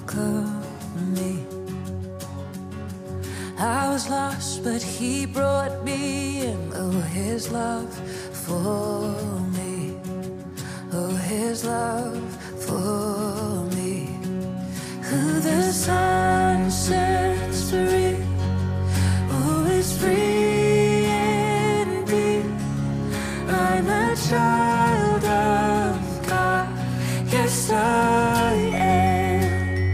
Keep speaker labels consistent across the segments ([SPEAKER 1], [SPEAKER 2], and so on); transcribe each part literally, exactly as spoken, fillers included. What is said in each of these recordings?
[SPEAKER 1] welcome me. I was lost, but he brought me in. Oh, his love for me. Oh, his love for me. Who the sun sets free, who is free indeed. I'm a child of God, yes I am.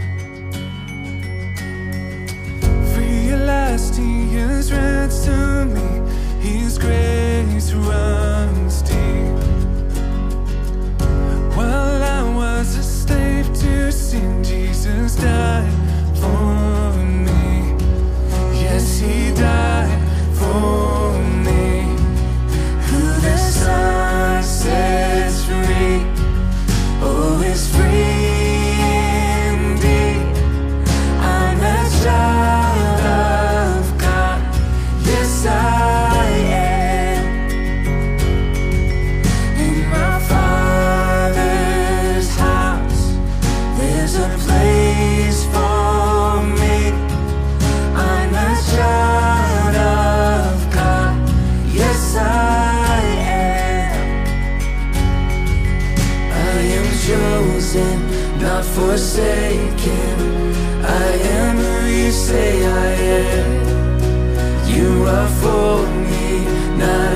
[SPEAKER 1] Free at last, he has ransomed me. His grace runs deep. While I was a slave to sin, Jesus died for me. Yes, he died for me. Who the Son sets free, oh, is free indeed. I'm a child of God, yes I am. In my Father's house, there's a place for me. I'm a child of God, yes I am. I am chosen, not forsaken. I am who you say I am. You are for me, not